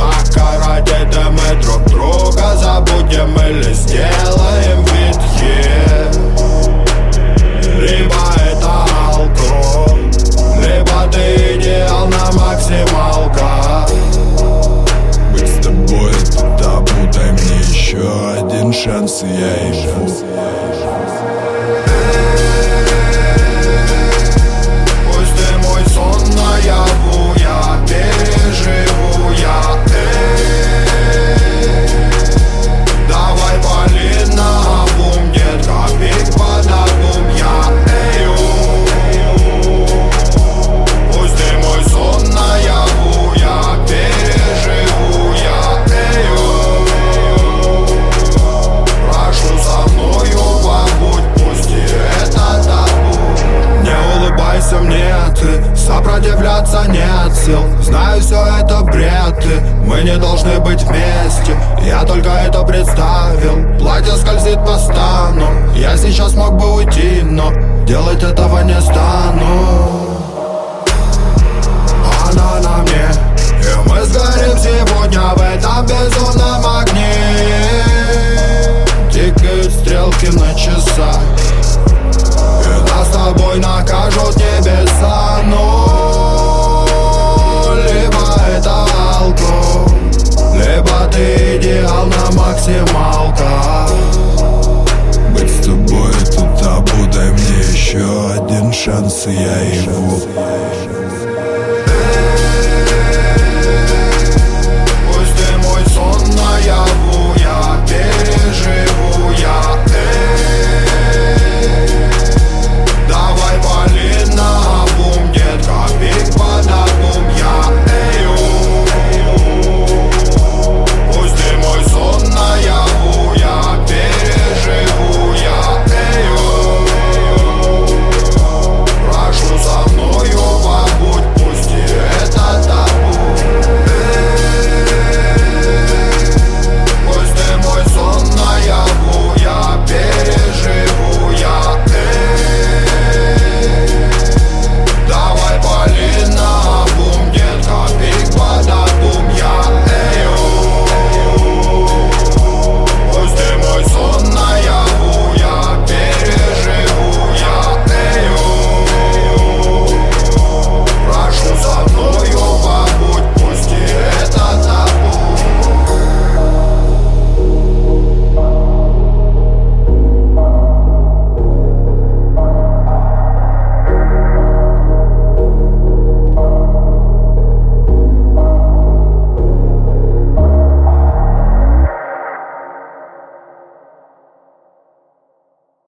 Пока ради этого мы друг друга забудем или сделаем вид, Либо это алкоголь, либо ты идеал на максималках. Быть с тобой это табу, дай мне еще один шанс, и я ебу. Пусть ты мой сон наяву, я переживу, Давай пали наобум, нет копейк под обум, Пусть ты мой сон наяву, я переживу, Прошу со мною побудь, пусть и это табу. Не улыбайся мне ты, сопротивляться нет сил. Знаю, все это бред, мы не должны быть вместе. Я только это представил, платье скользит по стану. Я сейчас мог бы уйти, но делать этого не стану. Она на мне, и мы сгорим сегодня в